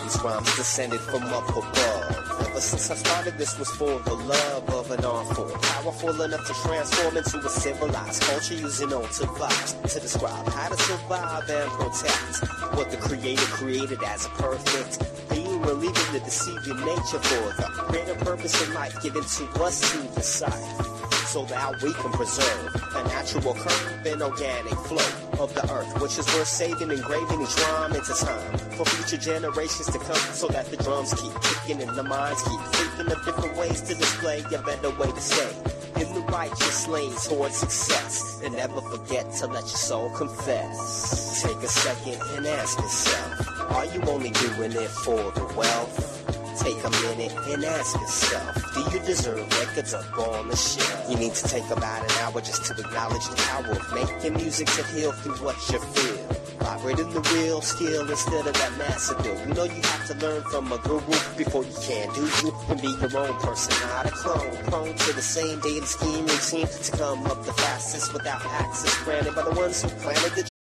These rhymes descended from up above. Ever since I started, this was for the love of an art form, powerful enough to transform into a civilized culture, using altered vibes to describe how to survive and protect what the creator created as a perfect being, relieving the deceiving nature for the greater purpose in life given to us to decide, so that we can preserve the natural curve and organic flow of the earth, which is worth saving, engraving each rhyme into time for future generations to come, so that the drums keep kicking and the minds keep thinking of different ways to display a better way to stay in the righteous lane toward success, and never forget to let your soul confess. Take a second and ask yourself, are you only doing it for the wealth? Take a minute and ask yourself, do you deserve records up on the shelf? You need to take about an hour just to acknowledge the power of making music to heal through what you feel. Vibrating the real skill instead of that massive do. You know you have to learn from a guru before you can do you and be your own person, not a clone. Prone to the same data scheme routine to come up the fastest without access granted by the ones who planted the